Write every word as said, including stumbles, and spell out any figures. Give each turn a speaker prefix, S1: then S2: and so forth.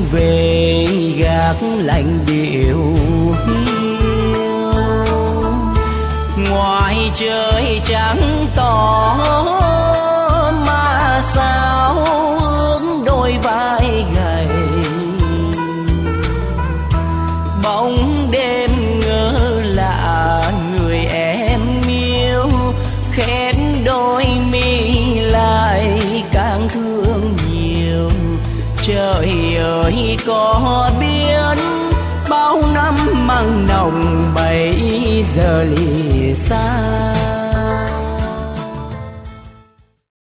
S1: về gác lạnh điệu hiu. Ngoài trời trắng tỏ mà sao ướm đôi vai gầy, bóng đêm ngỡ lạ người em yêu, khép đôi mi lại càng thương nhiều. Trời ơi có biết bao năm măng nồng bây giờ lìa xa,